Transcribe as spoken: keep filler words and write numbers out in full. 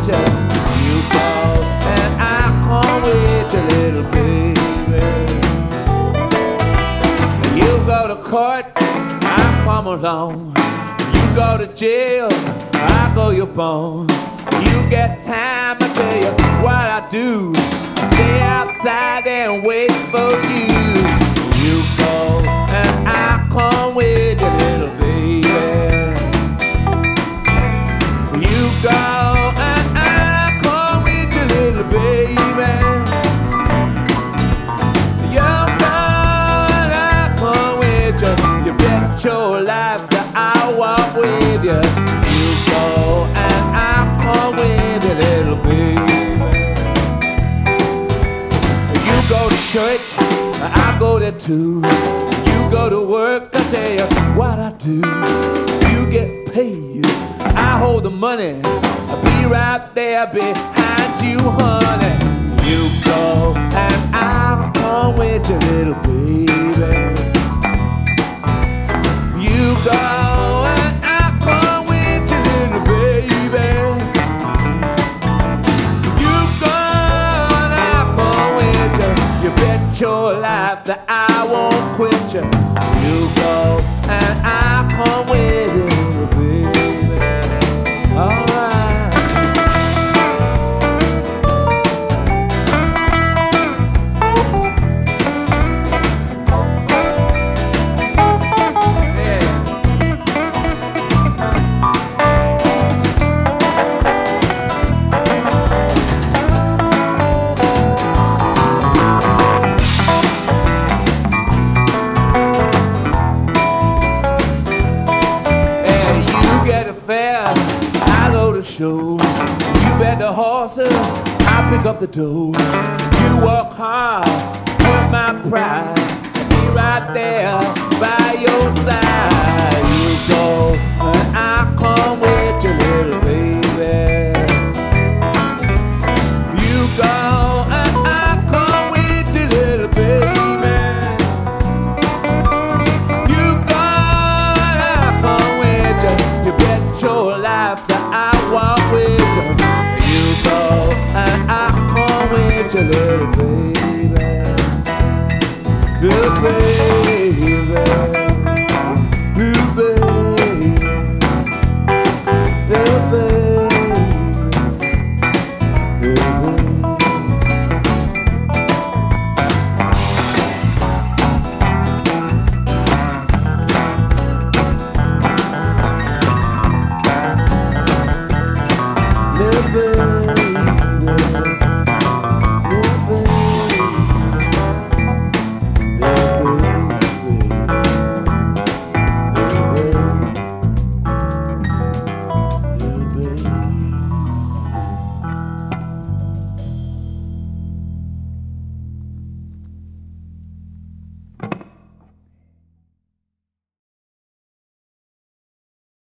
you. You go and I come with you, little baby. You go to court, I come along. You go to jail, I go your bone. You get time, I tell you what I do. Stay outside and wait for you. You go and I come with you, little baby. You go and I come with you, little baby. You go and I come with you. You bet your life that I walk with you. You go and I come with you, little baby. You go to church, I go there too. You go to work, I tell you what I do. You get paid, I hold the money. I'll be right there behind you, honey. You go and I'll come with you, little baby. You go and I'll come with you, little baby. You go and I'll come with you. You bet your life that I won't quit you. You go and I'll come with you, little baby. All right. I go to show. You bet the horses, I pick up the dough. You work hard for my pride. I'll be right there by your side. You go and I come with you, little baby. You go and I come with you, little baby. You go and I come with you. You bet your life that